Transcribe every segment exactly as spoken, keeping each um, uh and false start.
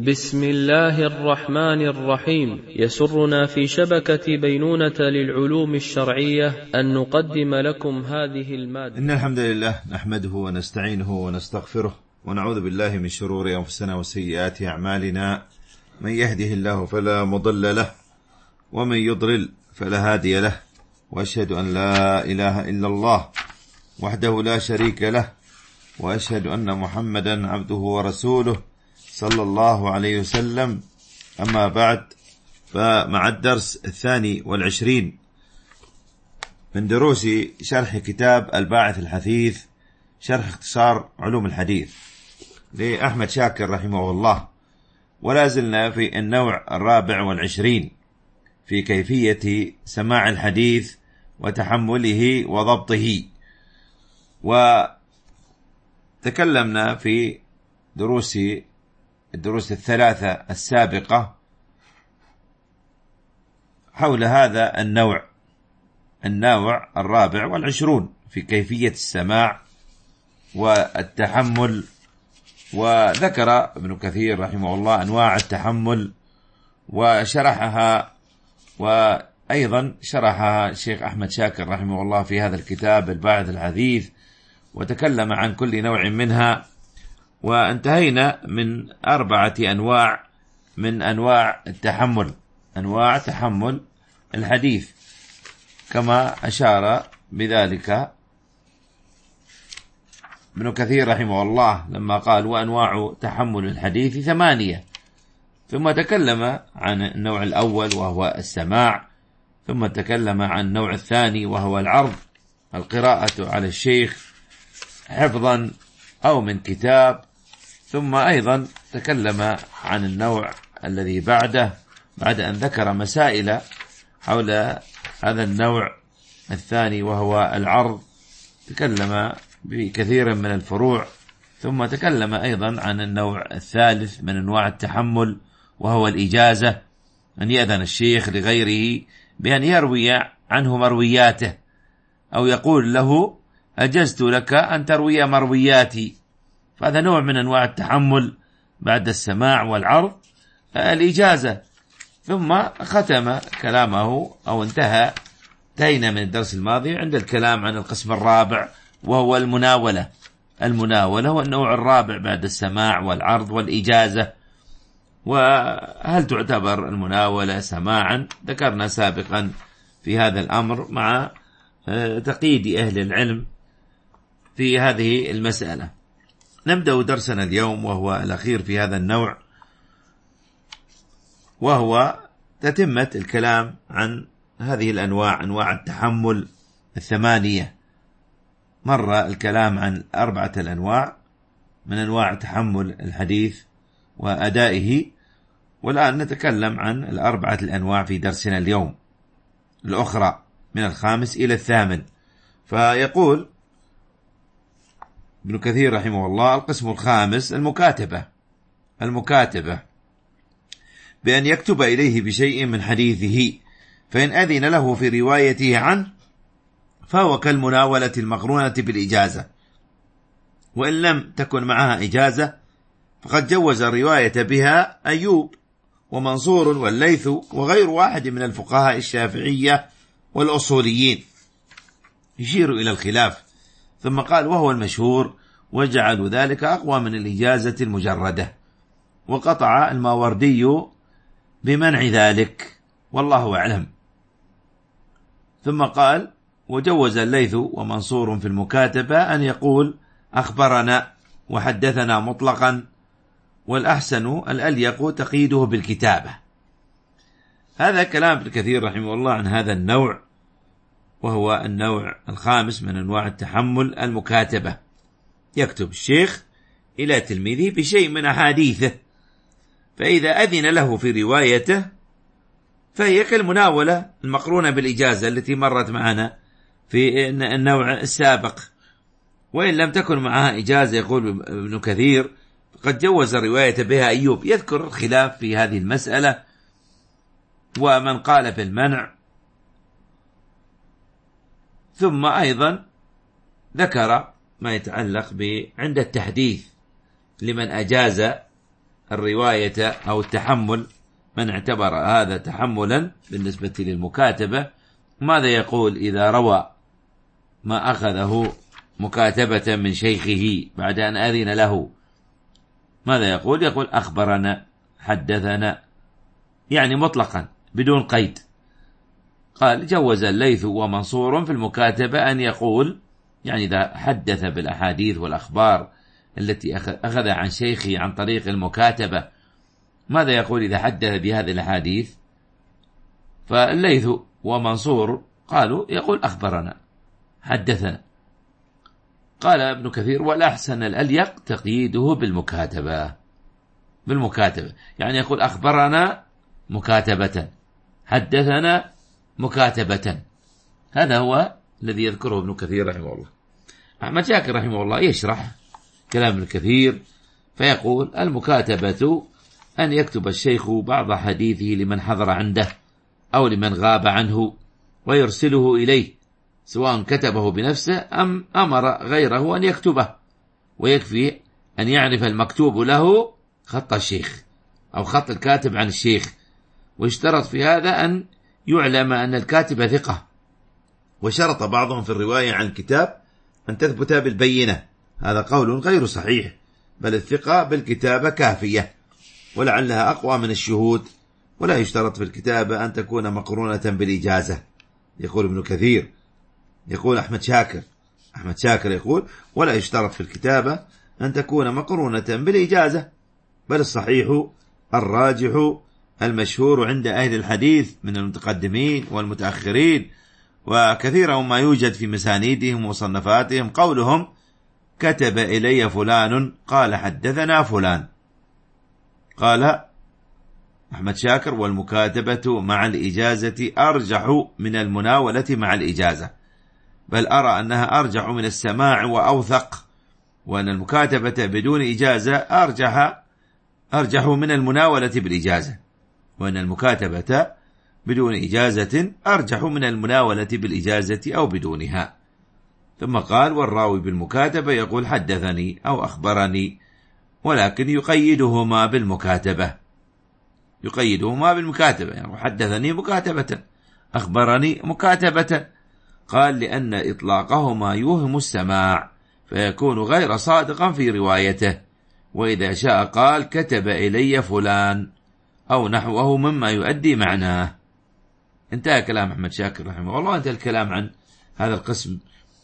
بسم الله الرحمن الرحيم. يسرنا في شبكة بينونة للعلوم الشرعية أن نقدم لكم هذه المادة. إن الحمد لله نحمده ونستعينه ونستغفره ونعوذ بالله من شرور أنفسنا وسيئات أعمالنا، من يهده الله فلا مضل له ومن يضلل فلا هادي له، وأشهد أن لا إله إلا الله وحده لا شريك له، وأشهد أن محمدا عبده ورسوله صلى الله عليه وسلم. أما بعد، فمع الدرس الثاني والعشرين من دروس شرح كتاب الباعث الحثيث شرح اختصار علوم الحديث لأحمد شاكر رحمه الله، ولا زلنا في النوع الرابع والعشرين في كيفية سماع الحديث وتحمله وضبطه. وتكلمنا في دروس الدروس الثلاثة السابقة حول هذا النوع النوع الرابع والعشرون في كيفية السماع والتحمل. وذكر ابن كثير رحمه الله أنواع التحمل وشرحها، وأيضا شرحها الشيخ أحمد شاكر رحمه الله في هذا الكتاب الباعث الحثيث، وتكلم عن كل نوع منها. وانتهينا من أربعة أنواع من أنواع التحمل، أنواع تحمل الحديث، كما أشار بذلك ابن كثير رحمه الله لما قال وأنواع تحمل الحديث ثمانية. ثم تكلم عن النوع الأول وهو السماع، ثم تكلم عن النوع الثاني وهو العرض، القراءة على الشيخ حفظا أو من كتاب، ثم أيضا تكلم عن النوع الذي بعده بعد أن ذكر مسائل حول هذا النوع الثاني وهو العرض، تكلم بكثير من الفروع. ثم تكلم أيضا عن النوع الثالث من أنواع التحمل وهو الإجازة، أن يأذن الشيخ لغيره بأن يروي عنه مروياته، أو يقول له أجزت لك أن تروي مروياتي. فهذا نوع من أنواع التحمل بعد السماع والعرض، الإجازة. ثم ختم كلامه أو انتهى انتهينا من الدرس الماضي عند الكلام عن القسم الرابع وهو المناولة. المناولة هو النوع الرابع بعد السماع والعرض والإجازة. وهل تعتبر المناولة سماعا؟ ذكرنا سابقا في هذا الأمر مع تقييد أهل العلم في هذه المسألة. نبدأ درسنا اليوم وهو الأخير في هذا النوع، وهو تتمة الكلام عن هذه الأنواع، أنواع التحمل الثمانية. مر الكلام عن أربعة الأنواع من أنواع تحمل الحديث وأدائه، والآن نتكلم عن الأربعة الأنواع في درسنا اليوم الأخرى من الخامس إلى الثامن. فيقول ابن كثير رحمه الله: القسم الخامس المكاتبة. المكاتبة بأن يكتب إليه بشيء من حديثه، فإن أذن له في روايته عنه فهو كالمناولة المقرونة بالإجازة، وإن لم تكن معها إجازة فقد جوز الرواية بها أيوب ومنصور والليث وغير واحد من الفقهاء الشافعية والأصوليين. يشير إلى الخلاف، ثم قال: وهو المشهور، وجعلوا ذلك أقوى من الإجازة المجردة، وقطع الماوردي بمنع ذلك، والله أعلم. ثم قال: وجوز الليث ومنصور في المكاتبة أن يقول أخبرنا وحدثنا مطلقا، والأحسن الأليق تقييده بالكتابة. هذا كلام ابن كثير رحمه الله عن هذا النوع، وهو النوع الخامس من أنواع التحمل المكاتبة. يكتب الشيخ إلى تلميذه بشيء من أحاديثه، فإذا أذن له في روايته فهي كالمناولة المقرونة بالإجازة التي مرت معنا في النوع السابق. وإن لم تكن معها إجازة، يقول ابن كثير، قد جوز الرواية بها أيوب. يذكر الخلاف في هذه المسألة ومن قال بالمنع. ثم أيضا ذكر ما يتعلق عند التحديث لمن أجاز الرواية أو التحمل، من اعتبر هذا تحملا بالنسبة للمكاتبة، ماذا يقول إذا روى ما أخذه مكاتبة من شيخه بعد أن أذن له؟ ماذا يقول؟ يقول أخبرنا، حدثنا، يعني مطلقا بدون قيد. قال جوز الليث ومنصور في المكاتبة أن يقول، يعني إذا حدث بالأحاديث والأخبار التي أخذ عن شيخه عن طريق المكاتبة، ماذا يقول إذا حدث بهذه الأحاديث؟ فالليث ومنصور قالوا يقول أخبرنا، حدثنا. قال ابن كثير والأحسن الأليق تقييده بالمكاتبة، بالمكاتبة يعني يقول أخبرنا مكاتبة، حدثنا مكاتبة. هذا هو الذي يذكره ابن كثير رحمه الله. أحمد شاكر رحمه الله يشرح كلام ابن كثير فيقول المكاتبة أن يكتب الشيخ بعض حديثه لمن حضر عنده أو لمن غاب عنه ويرسله إليه، سواء كتبه بنفسه أم أمر غيره أن يكتبه، ويكفي أن يعرف المكتوب له خط الشيخ أو خط الكاتب عن الشيخ، واشترط في هذا أن يعلم أن الكاتب ثقة، وشرط بعضهم في الرواية عن الكتاب أن تثبت بالبينة. هذا قول غير صحيح، بل الثقة بالكتابة كافية ولعلها أقوى من الشهود، ولا يشترط في الكتابة أن تكون مقرونة بالإجازة. يقول ابن كثير، يقول أحمد شاكر أحمد شاكر يقول ولا يشترط في الكتابة أن تكون مقرونة بالإجازة، بل الصحيح الراجح المشهور عند أهل الحديث من المتقدمين والمتأخرين، وكثيرا ما يوجد في مسانيدهم ومصنفاتهم قولهم كتب إلي فلان قال حدثنا فلان. قال أحمد شاكر والمكاتبة مع الإجازة أرجح من المناولة مع الإجازة، بل أرى أنها أرجح من السماع وأوثق، وأن المكاتبة بدون إجازة أرجح أرجح من المناولة بالإجازة، وأن المكاتبة بدون إجازة أرجح من المناولة بالإجازة أو بدونها. ثم قال والراوي بالمكاتبة يقول حدثني أو أخبرني، ولكن يقيدهما بالمكاتبة يقيدهما بالمكاتبة يعني حدثني مكاتبة، أخبرني مكاتبة. قال لأن إطلاقهما يوهم السماع فيكون غير صادقا في روايته، وإذا شاء قال كتب إلي فلان أو نحوه مما يؤدي معناه. انتهى كلام أحمد شاكر رحمه الله. انتهى الكلام عن هذا القسم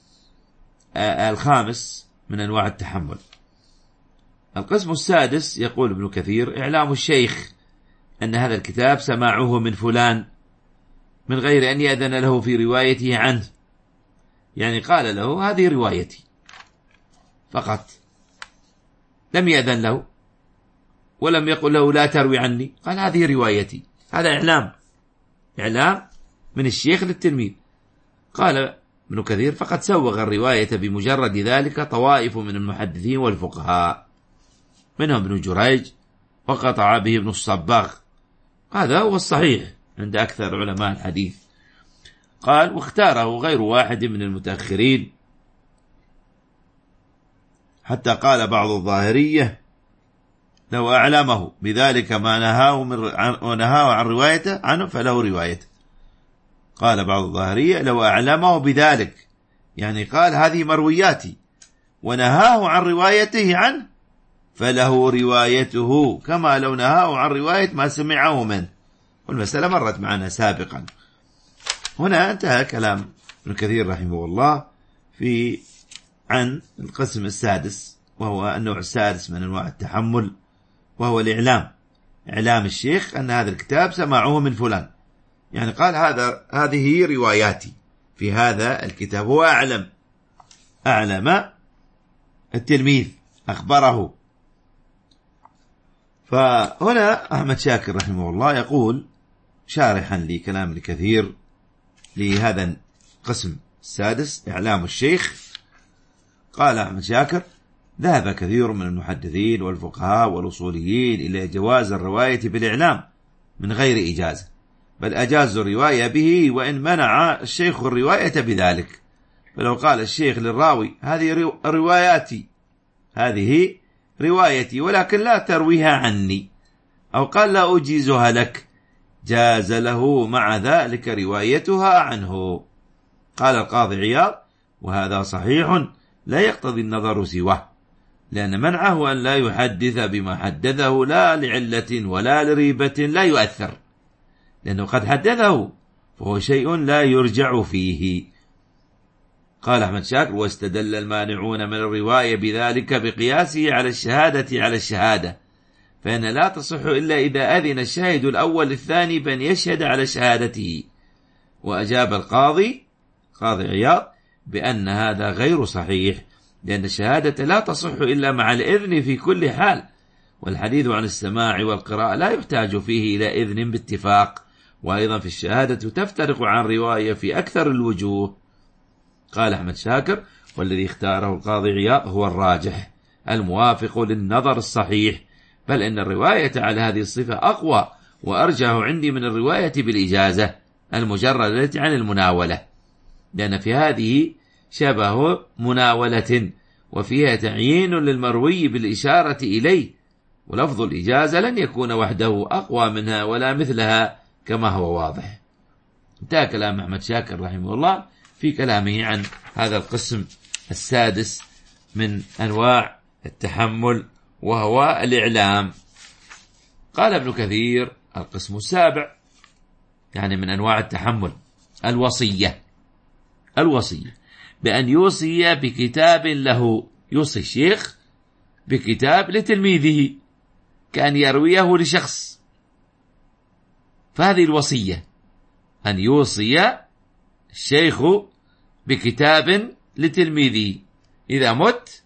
الخامس من أنواع التحمل. القسم السادس يقول ابن كثير إعلام الشيخ أن هذا الكتاب سماعه من فلان من غير أن يأذن له في روايته عنه، يعني قال له هذه روايتي فقط، لم يأذن له ولم يقل له لا تروي عني، قال هذه روايتي. هذا إعلام إعلام من الشيخ للتلميذ. قال ابن كثير فقد سوغ الرواية بمجرد ذلك طوائف من المحدثين والفقهاء، منهم ابن جريج وقطع به ابن الصباغ، هذا هو الصحيح عند أكثر علماء الحديث. قال واختاره غير واحد من المتأخرين، حتى قال بعض الظاهرية لو أعلمه بذلك ما نهاه, من ونهاه عن روايته عنه فله روايته. قال بعض الظاهرية لو أعلمه بذلك، يعني قال هذه مروياتي، ونهاه عن روايته عنه فله روايته، كما لو نهاه عن رواية ما سمعه منه. والمسألة مرت معنا سابقا. هنا انتهى كلام ابن كثير رحمه الله في عن القسم السادس، وهو النوع السادس من أنواع التحمل، وهو الإعلام، إعلام الشيخ أن هذا الكتاب سماعه من فلان، يعني قال هذا هذه رواياتي في هذا الكتاب، هو أعلم أعلم التلميذ أخبره. فهنا أحمد شاكر رحمه الله يقول شارحا لكلام الكثير لهذا القسم السادس إعلام الشيخ، قال أحمد شاكر ذهب كثير من المحدثين والفقهاء والأصوليين إلى جواز الرواية بالإعلام من غير إجازة، بل أجازوا الرواية به وإن منع الشيخ الرواية بذلك. فلو قال الشيخ للراوي هذه رواياتي هذه روايتي ولكن لا ترويها عني، أو قال لا أجيزها لك، جاز له مع ذلك روايتها عنه. قال القاضي عياض: وهذا صحيح لا يقتضي النظر سواه، لأن منعه أن لا يحدث بما حدثه لا لعلة ولا لريبة لا يؤثر، لأنه قد حدثه فهو شيء لا يرجع فيه. قال أحمد شاكر: واستدل المانعون من الرواية بذلك بقياسه على الشهادة على الشهادة، فإن لا تصح إلا إذا أذن الشاهد الأول الثاني بأن يشهد على شهادته. وأجاب القاضي قاضي عياض بأن هذا غير صحيح، لأن الشهادة لا تصح إلا مع الإذن في كل حال، والحديث عن السماع والقراءة لا يحتاج فيه إلى إذن باتفاق، وأيضا في الشهادة تفترق عن رواية في أكثر الوجوه. قال أحمد شاكر: والذي اختاره القاضي عياض هو الراجح الموافق للنظر الصحيح، بل إن الرواية على هذه الصفة أقوى وأرجح عندي من الرواية بالإجازة المجردة عن المناولة، لأن في هذه شبه مناولة وفيها تعيين للمروي بالإشارة إليه، ولفظ الإجازة لن يكون وحده أقوى منها ولا مثلها كما هو واضح. انتهى كلام أحمد شاكر رحمه الله في كلامه عن هذا القسم السادس من أنواع التحمل، وهو الإعلام. قال ابن كثير: القسم السابع يعني من أنواع التحمل الوصية. الوصية بأن يوصي بكتاب له، يوصي الشيخ بكتاب لتلميذه كأن يرويه لشخص، فهذه الوصية أن يوصي الشيخ بكتاب لتلميذه: إذا مت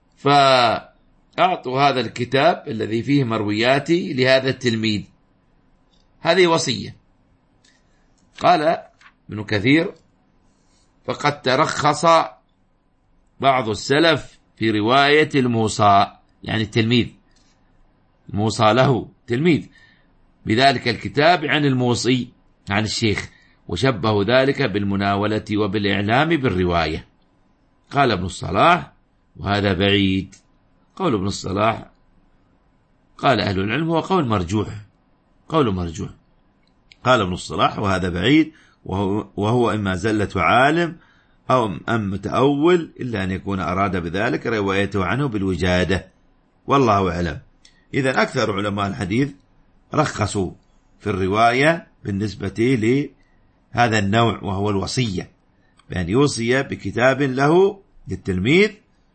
فأعطوا هذا الكتاب الذي فيه مروياتي لهذا التلميذ، هذه وصية. قال ابن كثير: فقد ترخص بعض السلف في رواية الموصى، يعني التلميذ الموصى له تلميذ، بذلك الكتاب عن الموصي عن الشيخ، وشبه ذلك بالمناولة وبالإعلام بالرواية. قال ابن الصلاح: وهذا بعيد. قول ابن الصلاح قال أهل العلم هو قول مرجوح، قول مرجوح. قال ابن الصلاح: وهذا بعيد، وهو, وهو إما زلة عالم أو أم متأول، إلا أن يكون أراد بذلك روايته عنه بالوجادة، والله أعلم. إذن أكثر علماء الحديث رخصوا في الرواية بالنسبة لهذا النوع، وهو الوصية، بأن يوصي بكتاب له للتلميذ.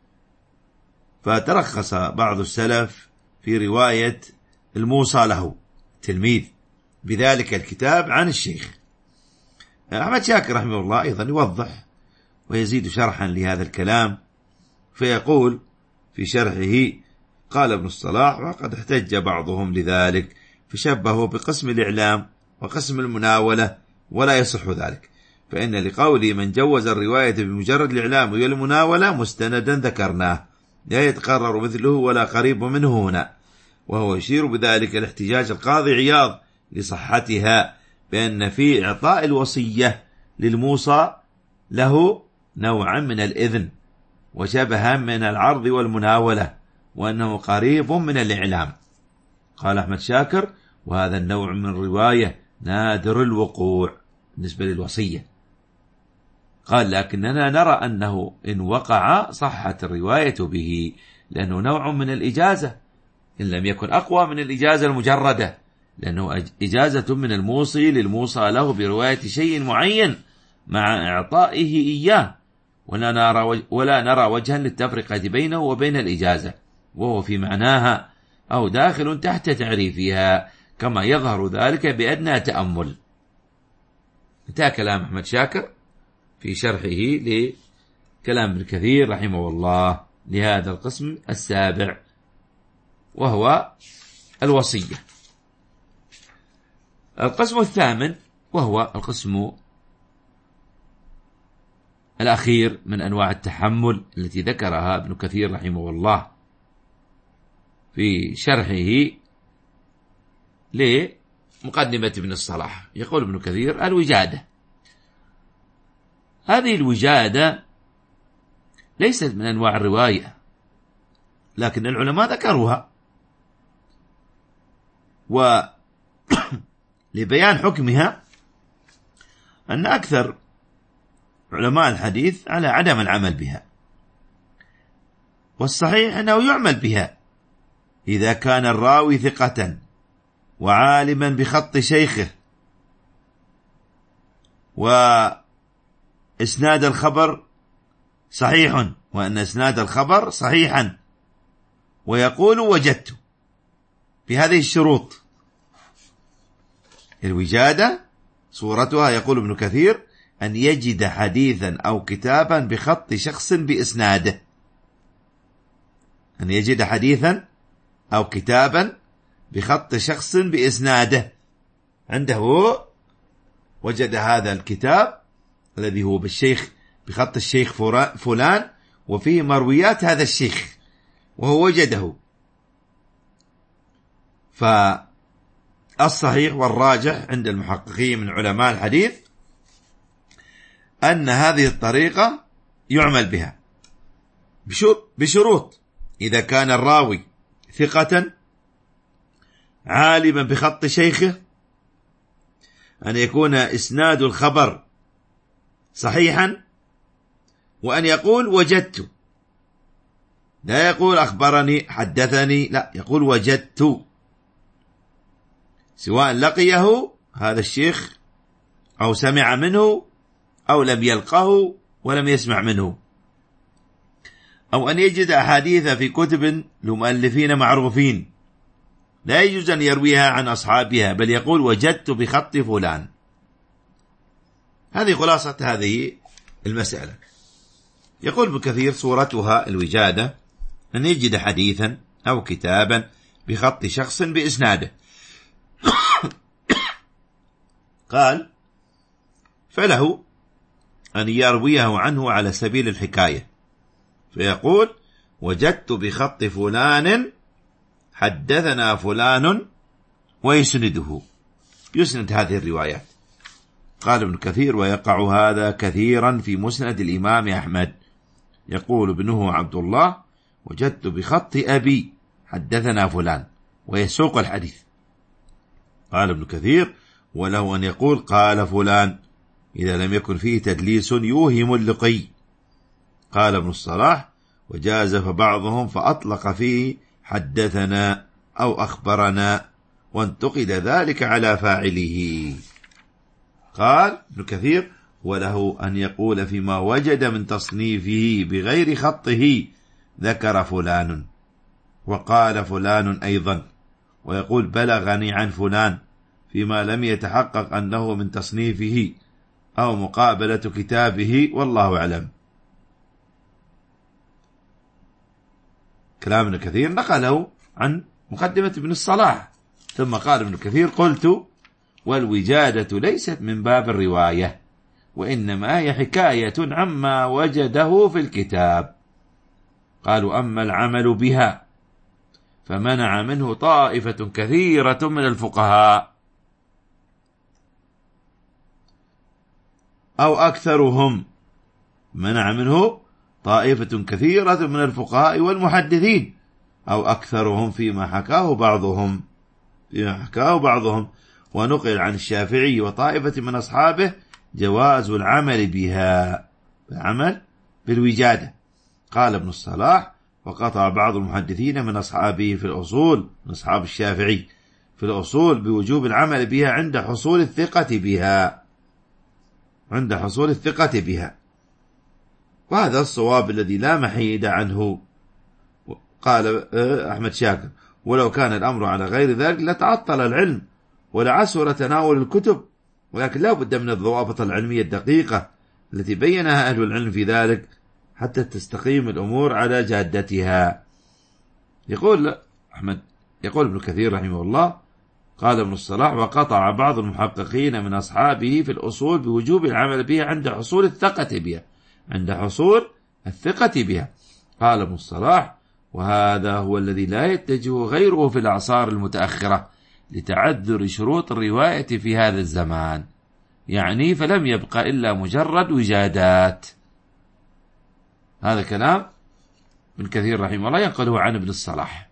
فترخص بعض السلف في رواية الموصى له تلميذ بذلك الكتاب عن الشيخ. أحمد شاكر رحمه الله أيضا يوضح ويزيد شرحا لهذا الكلام، فيقول في شرحه: قال ابن الصلاح: وقد احتج بعضهم لذلك فشبهوا بقسم الإعلام وقسم المناولة، ولا يصح ذلك، فإن لقوله من جوز الرواية بمجرد الإعلام والمناولة مستندا ذكرناه لا يتقرر مثله ولا قريب منه هنا، وهو يشير بذلك الاحتجاج القاضي عياض لصحتها، بأن في إعطاء الوصية للموصى له نوعا من الإذن وشبها من العرض والمناولة، وأنه قريب من الإعلام. قال أحمد شاكر: وهذا النوع من الرواية نادر الوقوع بالنسبة للوصية. قال: لكننا نرى أنه إن وقع صحت الرواية به، لأنه نوع من الإجازة إن لم يكن أقوى من الإجازة المجردة، لأنه إجازة من الموصي للموصى له برواية شيء معين مع إعطائه إياه، ولا نرى, ولا نرى وجها للتفرقة بينه وبين الإجازة، وهو في معناها أو داخل تحت تعريفها، كما يظهر ذلك بأدنى تأمل. انتهى كلام أحمد شاكر في شرحه لكلام ابن كثير رحمه الله لهذا القسم السابع، وهو الوصية. القسم الثامن وهو القسم الأخير من أنواع التحمل التي ذكرها ابن كثير رحمه الله في شرحه لمقدمة ابن الصلاح. يقول ابن كثير: الوجادة. هذه الوجادة ليست من أنواع الرواية، لكن العلماء ذكروها. ولبيان حكمها أن أكثر علماء الحديث على عدم العمل بها، والصحيح أنه يعمل بها إذا كان الراوي ثقة وعالما بخط شيخه، وإسناد الخبر صحيح، وأن إسناد الخبر صحيحا، ويقول وجدت بهذه الشروط. الوجادة صورتها يقول ابن كثير أن يجد حديثا أو كتابا بخط شخص بإسناده، أن يجد حديثا أو كتابا بخط شخص بإسناده، عنده وجد هذا الكتاب الذي هو بالشيخ بخط الشيخ فلان وفيه مرويات هذا الشيخ وهو وجده. فالصحيح والراجح عند المحققين من علماء الحديث أن هذه الطريقة يعمل بها بشروط: إذا كان الراوي ثقة عالما بخط شيخه، أن يكون إسناد الخبر صحيحا، وأن يقول وجدت، لا يقول أخبرني حدثني، لا، يقول وجدت، سواء لقيه هذا الشيخ أو سمع منه أو لم يلقه ولم يسمع منه. أو أن يجد أحاديث في كتب لمؤلفين معروفين لا يجوز أن يرويها عن أصحابها، بل يقول وجدت بخط فلان. هذه خلاصة هذه المسألة. يقول ابن كثير صورتها الوجادة أن يجد حديثا أو كتابا بخط شخص بإسناده. قال: فله أن يرويه عنه على سبيل الحكاية، فيقول وجدت بخط فلان حدثنا فلان، ويسنده، يسند هذه الروايات. قال ابن كثير: ويقع هذا كثيرا في مسند الإمام أحمد، يقول ابنه عبد الله وجدت بخط أبي حدثنا فلان، ويسوق الحديث. قال ابن كثير: وله أن يقول قال فلان إذا لم يكن فيه تدليس يوهم اللقي. قال ابن الصلاح: وجازف بعضهم فأطلق فيه حدثنا أو أخبرنا، وانتقد ذلك على فاعله. قال ابن كثير: وله أن يقول فيما وجد من تصنيفه بغير خطه ذكر فلان وقال فلان أيضا، ويقول بلغني عن فلان فيما لم يتحقق أنه من تصنيفه أو مقابلة كتابه، والله أعلم. كلام ابن كثير نقله عن مقدمة ابن الصلاح، ثم قال ابن كثير: قلت: والوجادة ليست من باب الرواية، وإنما هي حكاية عما وجده في الكتاب. قالوا: أما العمل بها فمنع منه طائفة كثيرة من الفقهاء أو أكثرهم، منع منه طائفة كثيرة من الفقهاء والمحدثين أو أكثرهم فيما حكاه بعضهم فيما حكاه بعضهم ونقل عن الشافعي وطائفة من أصحابه جواز العمل بها، العمل بالوجادة. قال ابن الصلاح: وقطع بعض المحدثين من أصحابه في الأصول، من أصحاب الشافعي في الأصول، بوجوب العمل بها عند حصول الثقة بها عند حصول الثقة بها وهذا الصواب الذي لا محيد عنه. قال أحمد شاكر: ولو كان الأمر على غير ذلك لتعطل العلم ولعسر تناول الكتب، ولكن لا بد من الضوابط العلمية الدقيقة التي بينها أهل العلم في ذلك حتى تستقيم الأمور على جادتها. يقول أحمد يقول ابن كثير رحمه الله: قال ابن الصلاح: وقطع بعض المحققين من أصحابه في الأصول بوجوب العمل بها عند حصول الثقة بها عند حصول الثقة بها. قال ابن الصلاح: وهذا هو الذي لا يتجه غيره في الأعصار المتأخرة لتعذر شروط الرواية في هذا الزمان، يعني فلم يبقى إلا مجرد وجادات. هذا كلام ابن كثير رحمه الله ينقله عن ابن الصلاح.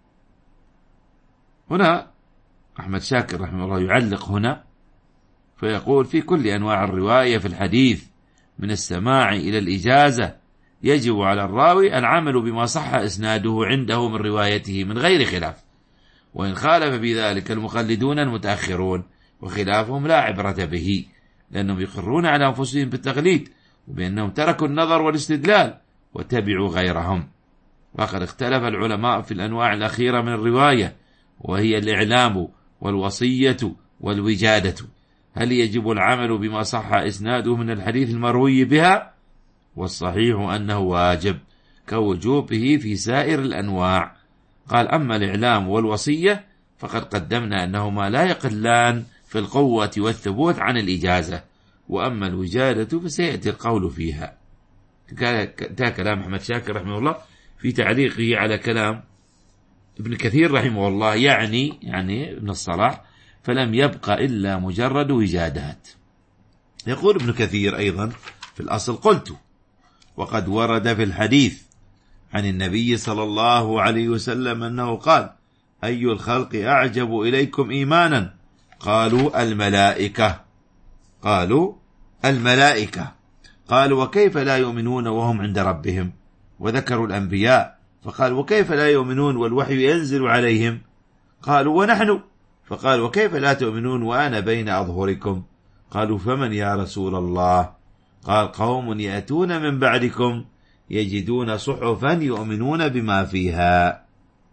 هنا أحمد شاكر رحمه الله يعلق هنا فيقول: في كل أنواع الرواية في الحديث من السماع إلى الإجازة يجب على الراوي العمل بما صح إسناده عنده من روايته من غير خلاف، وإن خالف بذلك المقلدون المتأخرون وخلافهم لا عبرة به، لأنهم يقرون على أنفسهم بالتقليد وبأنهم تركوا النظر والاستدلال وتبعوا غيرهم. وقد اختلف العلماء في الأنواع الأخيرة من الرواية، وهي الإعلام والوصية والوجادة، هل يجب العمل بما صح إسناده من الحديث المروي بها؟ والصحيح أنه واجب كوجوبه في سائر الأنواع. قال: أما الإعلام والوصية فقد قدمنا أنهما لا يقلان في القوة والثبوت عن الإجازة، وأما الوجادة فسيأتي القول فيها. انتهى كلام أحمد شاكر رحمه الله في تعليقه على كلام ابن كثير رحمه الله، يعني يعني ابن الصلاح: فلم يبق إلا مجرد وجادات. يقول ابن كثير أيضا: في الأصل قلت: وقد ورد في الحديث عن النبي صلى الله عليه وسلم أنه قال: أي الخلق أعجب إليكم إيمانا؟ قالوا: الملائكة. قالوا: الملائكة. قالوا: وكيف لا يؤمنون وهم عند ربهم؟ وذكروا الأنبياء، فقال: وكيف لا يؤمنون والوحي ينزل عليهم؟ قالوا: ونحن. فقال: وكيف لا تؤمنون وأنا بين أظهركم؟ قالوا: فمن يا رسول الله؟ قال: قوم يأتون من بعدكم يجدون صحفا يؤمنون بما فيها.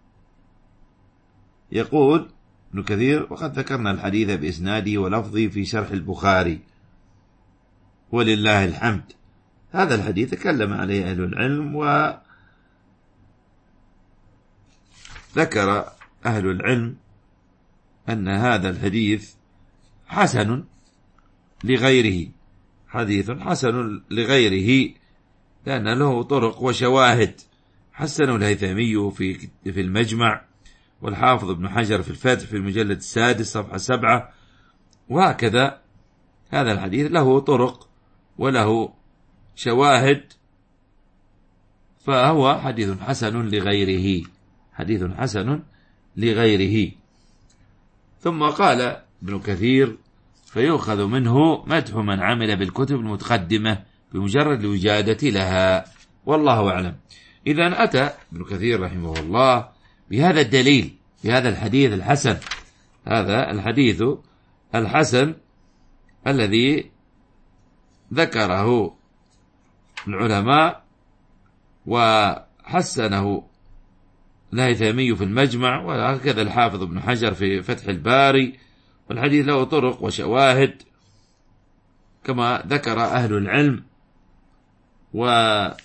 يقول ابن كثير: وقد ذكرنا الحديث بإسناده ولفظه في شرح البخاري ولله الحمد. هذا الحديث تكلم عليه أهل العلم، وذكر أهل العلم أن هذا الحديث حسن لغيره، حديث حسن لغيره، لأن له طرق وشواهد. حسنه الهيثمي في في المجمع، والحافظ ابن حجر في الفتح في المجلد السادس صفحة سبعة. وهكذا هذا الحديث له طرق وله شواهد، فهو حديث حسن لغيره، حديث حسن لغيره. ثم قال ابن كثير: فيؤخذ منه مدح من عمل بالكتب المتقدمة بمجرد الوجادة لها، والله أعلم. إذا أتى ابن كثير رحمه الله بهذا الدليل، بهذا الحديث الحسن، هذا الحديث الحسن الذي ذكره العلماء وحسنه الهيثمي في المجمع، وهكذا الحافظ ابن حجر في فتح الباري. والحديث له طرق وشواهد كما ذكر أهل العلم، وذكر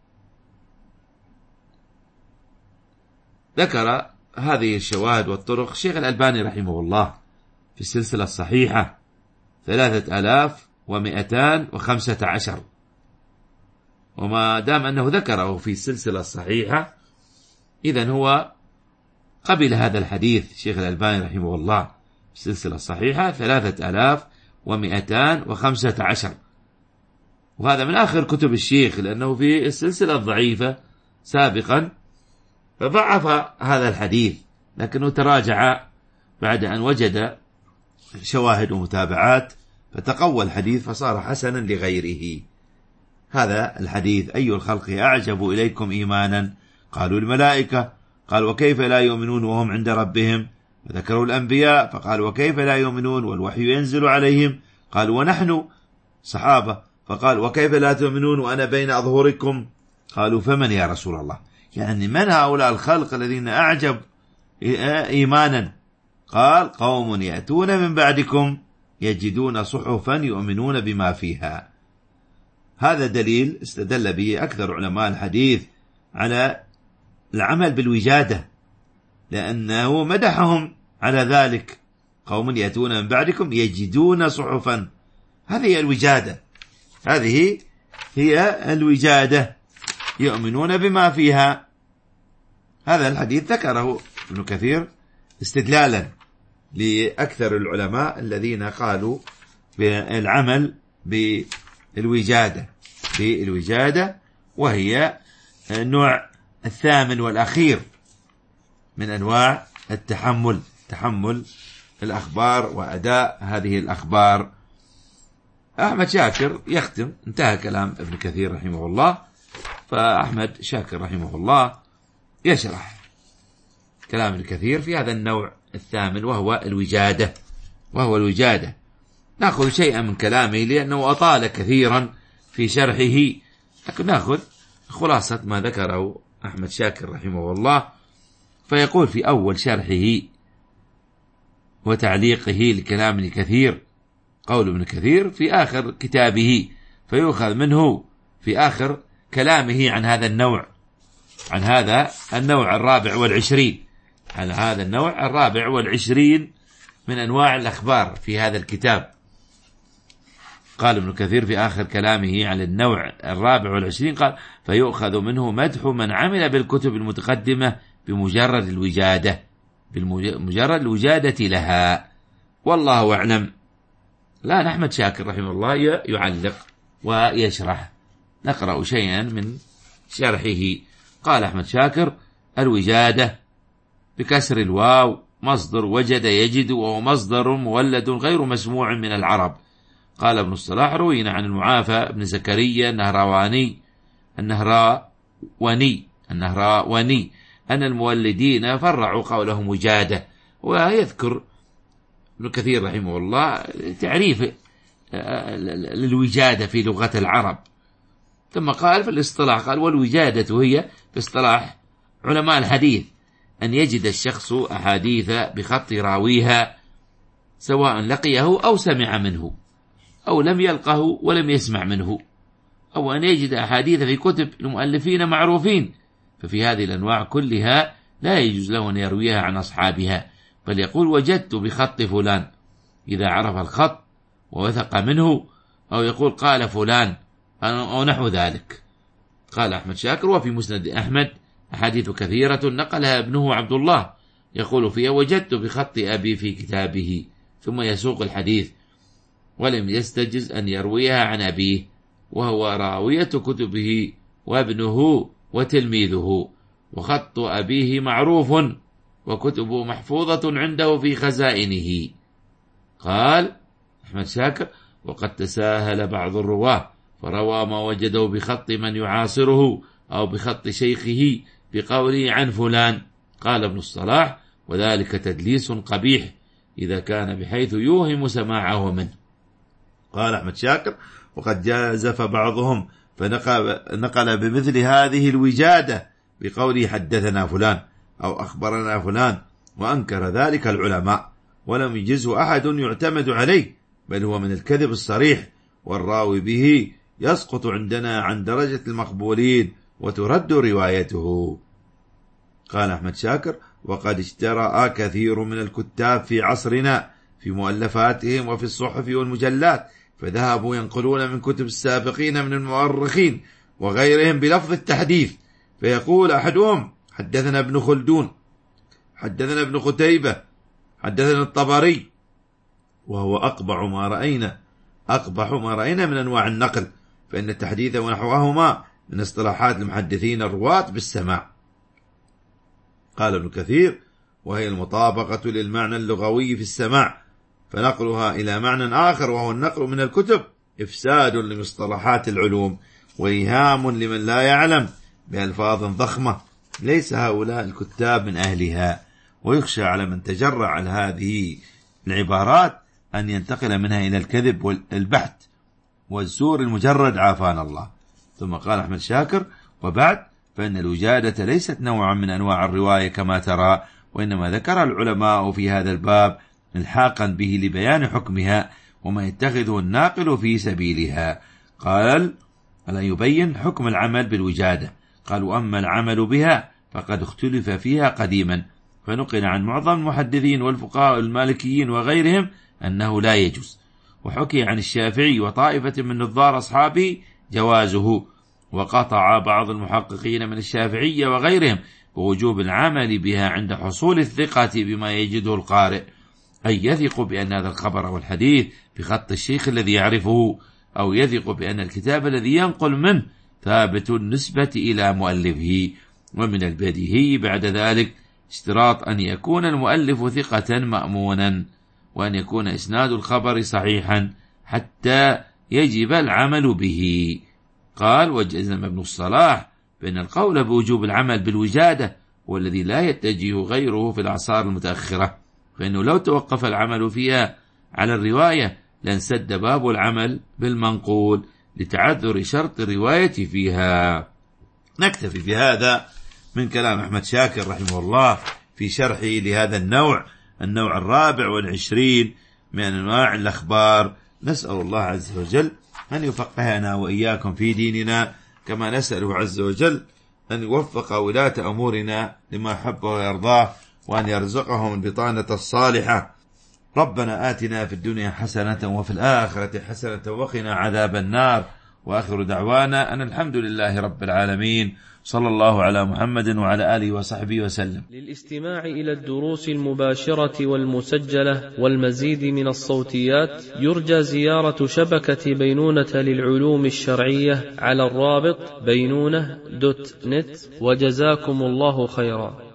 هذه الشواهد والطرق الشيخ الألباني رحمه الله في السلسلة الصحيحة ثلاثة آلاف ومئتان وخمسة عشر. وما دام أنه ذكره في السلسلة الصحيحة إذن هو قبل هذا الحديث الشيخ الألباني رحمه الله في السلسلة الصحيحة ثلاثة آلاف ومئتان وخمسة عشر. وهذا من آخر كتب الشيخ، لأنه في السلسلة الضعيفة سابقا فضعف هذا الحديث، لكنه تراجع بعد أن وجد شواهد ومتابعات فتقوى الحديث فصار حسنا لغيره. هذا الحديث: أي الخلق أعجب إليكم إيمانا؟ قالوا: الملائكة. قال: وكيف لا يؤمنون وهم عند ربهم؟ وذكروا الأنبياء، فقال: وكيف لا يؤمنون والوحي ينزل عليهم؟ قالوا: ونحن صحابة. فقال: وكيف لا تؤمنون وأنا بين أظهركم؟ قالوا: فمن يا رسول الله؟ يعني من هؤلاء الخلق الذين أعجب إيمانا؟ قال: قوم يأتون من بعدكم يجدون صحفا يؤمنون بما فيها. هذا دليل استدل به أكثر علماء الحديث على العمل بالوجادة، لأنه مدحهم على ذلك: قوم يأتون من بعدكم يجدون صحفا. هذه الوجادة، هذه هي الوجادة، يؤمنون بما فيها. هذا الحديث ذكره ابن كثير استدلالا لأكثر العلماء الذين قالوا بالعمل بالوجادة، بالوجادة وهي نوع الثامن والأخير من أنواع التحمل، تحمل الأخبار وأداء هذه الأخبار. أحمد شاكر يختم، انتهى كلام ابن كثير رحمه الله، فأحمد شاكر رحمه الله يشرح كلام ابن كثير في هذا النوع الثامن وهو الوجادة، وهو الوجادة. نأخذ شيئا من كلامه لأنه أطال كثيرا في شرحه، لكن نأخذ خلاصة ما ذكره أحمد شاكر رحمه الله. فيقول في أول شرحه وتعليقه لكلام ابن كثير، قول ابن كثير في آخر كتابه، فيؤخذ منه في آخر كلامه عن هذا النوع، عن هذا النوع الرابع والعشرين، عن هذا النوع الرابع والعشرين من أنواع الأخبار في هذا الكتاب. قال ابن كثير في آخر كلامه عن النوع الرابع والعشرين، قال فيؤخذ منه مدح من عمل بالكتب المتقدمة بمجرد الوجادة، بمجرد الوجادة لها، والله أعلم. الآن أحمد شاكر رحمه الله يعلق ويشرح، نقرأ شيئا من شرحه. قال أحمد شاكر: الوجادة بكسر الواو مصدر وجد يجد، وهو مصدر مولد غير مسموع من العرب. قال ابن الصلاح: روينا عن المعافى بن زكريا النهرواني النهراوني النهراوني أن المولدين فرعوا قولهم وجادة. ويذكر ابن كثير رحمه الله تعريف للوجادة في لغة العرب، ثم قال في الاصطلاح، قال: والوجادة هي في اصطلاح علماء الحديث أن يجد الشخص أحاديث بخط راويها سواء لقيه أو سمع منه، أو لم يلقه ولم يسمع منه، أو أن يجد أحاديث في كتب المؤلفين معروفين، ففي هذه الأنواع كلها لا يجوز له أن يرويها عن أصحابها، بل يقول: وجدت بخط فلان إذا عرف الخط ووثق منه، أو يقول: قال فلان أو نحو ذلك. قال أحمد شاكر: وفي مسند أحمد أحاديث كثيرة نقلها ابنه عبد الله يقول فيها: وجدت بخط أبي في كتابه، ثم يسوق الحديث ولم يستجز أن يرويها عن أبيه، وهو راوية كتبه وابنه وتلميذه، وخط أبيه معروف وكتبه محفوظة عنده في خزائنه. قال أحمد شاكر: وقد تساهل بعض الرواة فروى ما وجده بخط من يعاصره أو بخط شيخه بقوله عن فلان. قال ابن الصلاح: وذلك تدليس قبيح إذا كان بحيث يوهم سماعه منه. قال أحمد شاكر: وقد جازف بعضهم فنقل بمثل هذه الوجادة بقوله حدثنا فلان أو أخبرنا فلان، وأنكر ذلك العلماء، ولم يجزه أحد يعتمد عليه، بل هو من الكذب الصريح، والراوي به يسقط عندنا عن درجة المقبولين وترد روايته. قال أحمد شاكر: وقد اشترى كثير من الكتاب في عصرنا في مؤلفاتهم وفي الصحف والمجلات، فذهبوا ينقلون من كتب السابقين من المؤرخين وغيرهم بلفظ التحديث، فيقول أحدهم: حدثنا ابن خلدون، حدثنا ابن قتيبة، حدثنا الطبري، وهو أقبح ما رأينا أقبح ما رأينا من أنواع النقل، فإن التحديث ونحوهما من اصطلاحات المحدثين الرواة بالسماع. قال ابن كثير: وهي المطابقة للمعنى اللغوي في السماع، فنقلها إلى معنى آخر وهو النقل من الكتب إفساد لمصطلحات العلوم وإيهام لمن لا يعلم بألفاظ ضخمة ليس هؤلاء الكتاب من أهلها، ويخشى على من تجرع على هذه العبارات أن ينتقل منها إلى الكذب والبحت والزور المجرد، عافانا الله. ثم قال أحمد شاكر: وبعد فإن الوجادة ليست نوعا من أنواع الرواية كما ترى، وإنما ذكر العلماء في هذا الباب الحاقا به لبيان حكمها وما يتخذه الناقل في سبيلها. قال: ألا يبين حكم العمل بالوجادة. قال: وأما العمل بها فقد اختلف فيها قديما، فنقل عن معظم المحدثين والفقهاء المالكيين وغيرهم أنه لا يجوز، وحكي عن الشافعي وطائفة من نظار أصحابه جوازه، وقطع بعض المحققين من الشافعية وغيرهم بوجوب العمل بها عند حصول الثقة بما يجده القارئ، أي يثق بأن هذا الخبر والحديث بخط الشيخ الذي يعرفه، أو يثق بأن الكتاب الذي ينقل منه ثابت النسبة إلى مؤلفه، ومن البديهي بعد ذلك اشتراط أن يكون المؤلف ثقة مأمونا، وأن يكون إسناد الخبر صحيحا حتى يجب العمل به. قال: وجزم ابن الصلاح بأن القول بوجوب العمل بالوجادة والذي لا يتجه غيره في الأعصار المتأخرة، فإنه لو توقف العمل فيها على الرواية لانسد باب العمل بالمنقول لتعذر شرط الرواية فيها. نكتفي بهذا من كلام أحمد شاكر رحمه الله في شرحه لهذا النوع النوع الرابع والعشرين من أنواع الأخبار. نسأل الله عز وجل أن يفقهنا وإياكم في ديننا، كما نسأله عز وجل أن يوفق ولاة أمورنا لما حب ويرضاه، وأن يرزقهم البطانة الصالحة. ربنا آتنا في الدنيا حسنة وفي الآخرة حسنة وقنا عذاب النار. وآخر دعوانا أن الحمد لله رب العالمين، صلى الله على محمد وعلى آله وصحبه وسلم. للاستماع إلى الدروس المباشرة والمسجلة والمزيد من الصوتيات يرجى زيارة شبكة بينونة للعلوم الشرعية على الرابط بينونة دوت نت، وجزاكم الله خيرا.